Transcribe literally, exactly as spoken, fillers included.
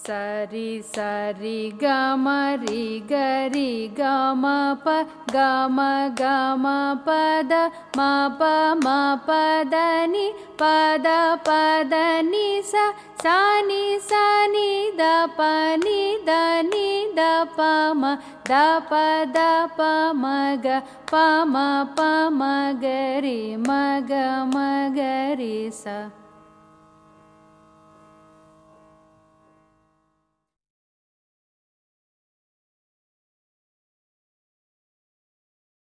சரி சரி கம ரி கரி கம ப கம கம பத ம ப ம பத நி பத பத நி ச சனி சனி த ப நி த நி த ப ம த ப த ப ம க ப ம ப ம க ரி ம க ம க ரி ச.